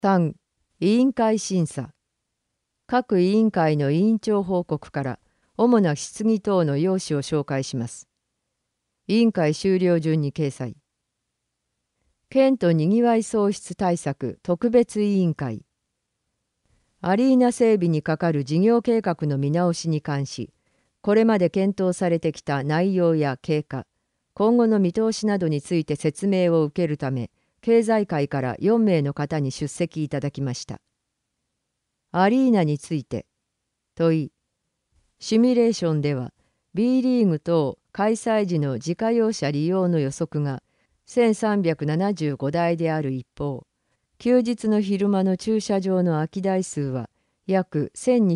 3、委員会審査。各委員会の委員長報告から主な質疑等の要旨を紹介します。委員会終了順に掲載。県都にぎわい創出対策特別委員会。アリーナ整備に係る事業計画の見直しに関し、これまで検討されてきた内容や経過、今後の見通しなどについて説明を受けるため、経済界から4名の方に出席いただきました。アリーナについて問い、シミュレーションでは B リーグ等開催時の自家用車利用の予測が1375台である一方、休日の昼間の駐車場の空き台数は約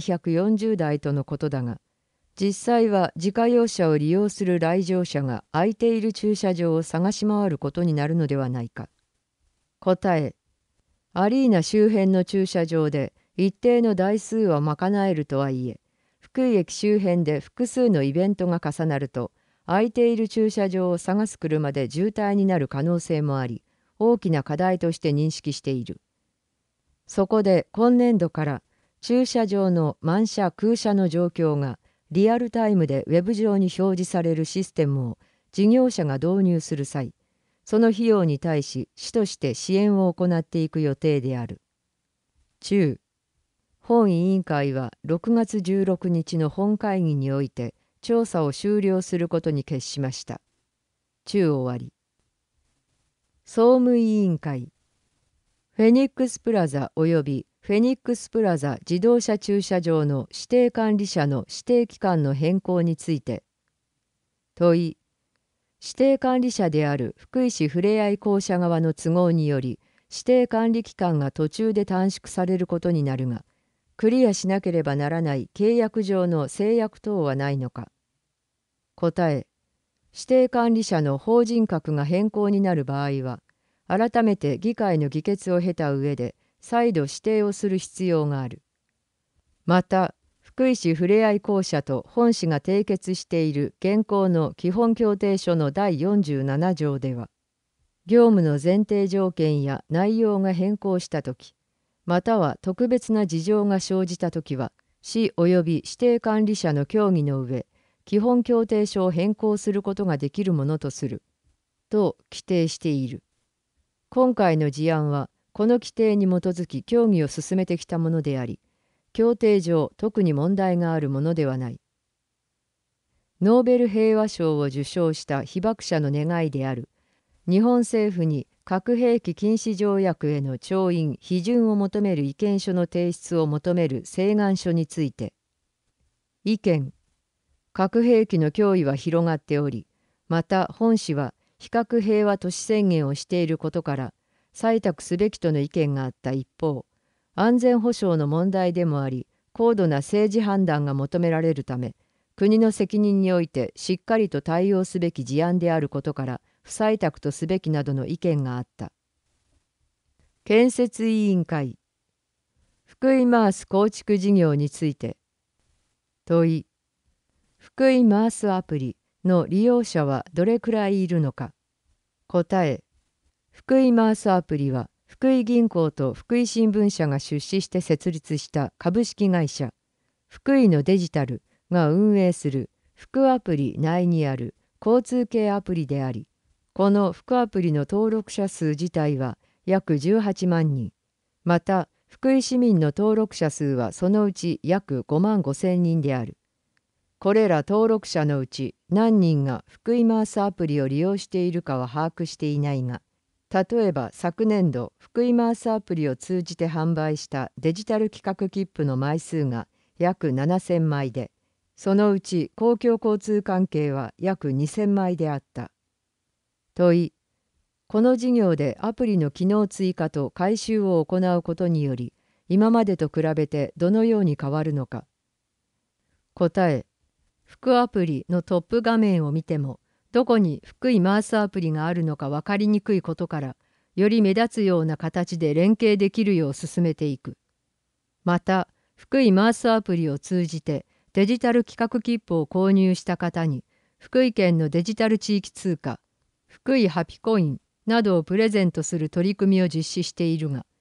1240台とのことだが、実際は自家用車を利用する来場者が空いている駐車場を探し回ることになるのではないか。答え、アリーナ周辺の駐車場で一定の台数は賄えるとはいえ、福井駅周辺で複数のイベントが重なると、空いている駐車場を探す車で渋滞になる可能性もあり、大きな課題として認識している。そこで今年度から駐車場の満車空車の状況がリアルタイムでウェブ上に表示されるシステムを事業者が導入する際、その費用に対し市として支援を行っていく予定である。中、本委員会は6月16日の本会議において調査を終了することに決しました。中終わり。総務委員会。フェニックスプラザ及びフェニックスプラザ自動車駐車場の指定管理者の指定期間の変更について問い、指定管理者である福井市ふれあい公社側の都合により指定管理期間が途中で短縮されることになるが、クリアしなければならない契約上の制約等はないのか。答え、指定管理者の法人格が変更になる場合は、改めて議会の議決を経た上で再度指定をする必要がある。また、福井市ふれあい公社と本市が締結している現行の基本協定書の第47条では、業務の前提条件や内容が変更したとき、または特別な事情が生じたときは、市及び指定管理者の協議の上、基本協定書を変更することができるものとする、と規定している。今回の事案は、この規定に基づき協議を進めてきたものであり、協定上特に問題があるものではない。ノーベル平和賞を受賞した被爆者の願いである、日本政府に核兵器禁止条約への調印・批准を求める意見書の提出を求める請願書について、意見、核兵器の脅威は広がっており、また本市は非核平和都市宣言をしていることから採択すべきとの意見があった一方、安全保障の問題でもあり、高度な政治判断が求められるため、国の責任においてしっかりと対応すべき事案であることから不採択とすべきなどの意見があった。建設委員会。福井マース構築事業について問い、福井マースアプリの利用者はどれくらいいるのか。答え、福井マースアプリは福井銀行と福井新聞社が出資して設立した株式会社福井のデジタルが運営する福アプリ内にある交通系アプリであり、この福アプリの登録者数自体は約18万人、また福井市民の登録者数はそのうち約5万5千人である。これら登録者のうち何人が福井マースアプリを利用しているかは把握していないが、例えば昨年度福井マースアプリを通じて販売したデジタル企画切符の枚数が約7000枚で、そのうち公共交通関係は約2000枚であった。問い、この事業でアプリの機能追加と改修を行うことにより、今までと比べてどのように変わるのか。答え、福アプリのトップ画面を見ても、どこに福井マースアプリがあるのか分かりにくいことから、より目立つような形で連携できるよう進めていく。また、福井マースアプリを通じてデジタル企画切符を購入した方に、福井県のデジタル地域通貨、福井ハピコインなどをプレゼントする取り組みを実施しているが、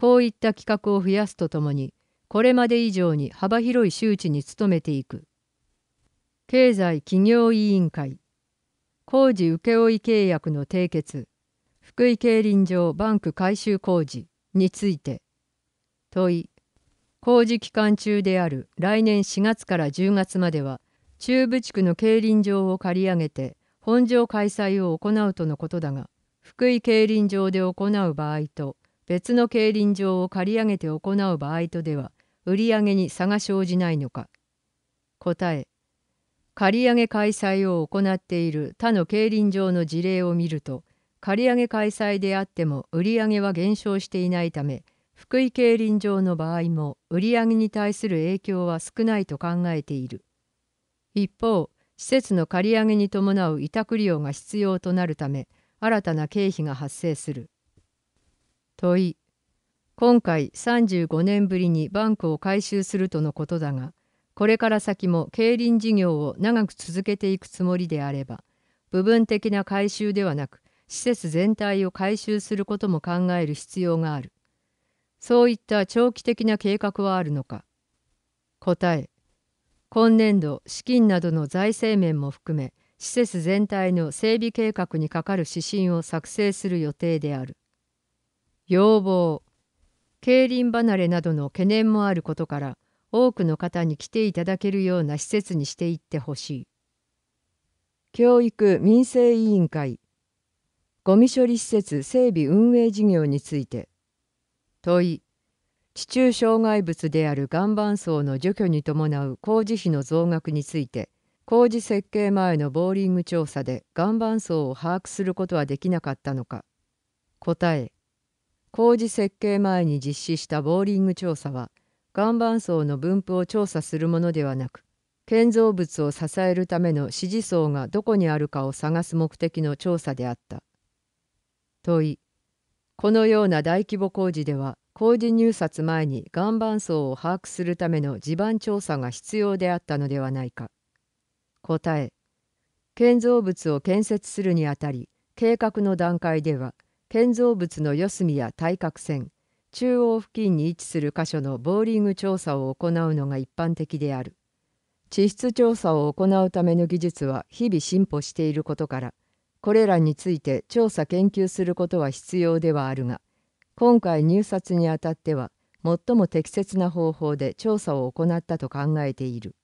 こういった企画を増やすとともに、これまで以上に幅広い周知に努めていく。経済企業委員会、工事請負契約の締結、福井競輪場バンク改修工事について、問い、工事期間中である来年4月から10月までは、中部地区の競輪場を借り上げて本場開催を行うとのことだが、福井競輪場で行う場合と、別の競輪場を借り上げて行う場合とでは、売上に差が生じないのか。答え、借り上げ開催を行っている他の競輪場の事例を見ると、借り上げ開催であっても売上は減少していないため、福井競輪場の場合も売上に対する影響は少ないと考えている。一方、施設の借り上げに伴う委託料が必要となるため、新たな経費が発生する。問い、今回35年ぶりにバンクを改修するとのことだが、これから先も競輪事業を長く続けていくつもりであれば、部分的な改修ではなく、施設全体を改修することも考える必要がある。そういった長期的な計画はあるのか。答え、今年度資金などの財政面も含め、施設全体の整備計画にかかる指針を作成する予定である。要望、競輪離れなどの懸念もあることから、多くの方に来ていただけるような施設にしていってほしい。教育民生委員会、ゴミ処理施設整備運営事業について。問い、地中障害物である岩盤層の除去に伴う工事費の増額について、工事設計前のボーリング調査で岩盤層を把握することはできなかったのか。答え、工事設計前に実施したボーリング調査は、岩盤層の分布を調査するものではなく、建造物を支えるための支持層がどこにあるかを探す目的の調査であった。問い、このような大規模工事では、工事入札前に岩盤層を把握するための地盤調査が必要であったのではないか。答え、建造物を建設するにあたり、計画の段階では、建造物の四隅や対角線、中央付近に位置する箇所のボーリング調査を行うのが一般的である。地質調査を行うための技術は日々進歩していることから、これらについて調査研究することは必要ではあるが、今回入札にあたっては、最も適切な方法で調査を行ったと考えている。